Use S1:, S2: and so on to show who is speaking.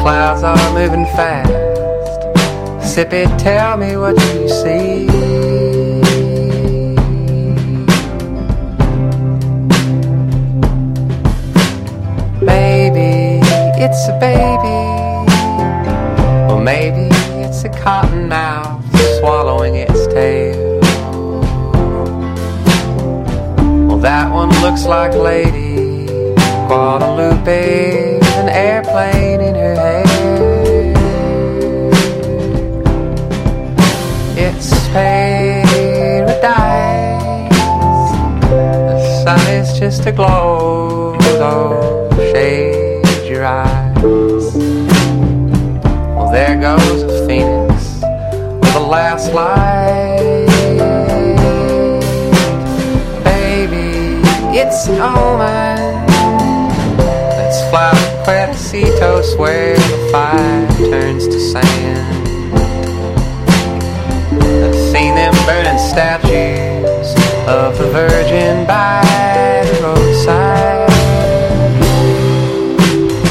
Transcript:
S1: clouds are moving fast. Sippy, tell me what you see. Maybe it's a baby, or maybe it's a cottonmouth swallowing its tail. Well, that one looks like Lady Guadalupe, an airplane in her hair. It's paradise. The sun is just a glow, though shade your eyes. Well, there goes a phoenix with the last light. Baby, it's an omen. Let's fly to Puertecitos where the fire turns to sand. I've seen them burning statues of the Virgin by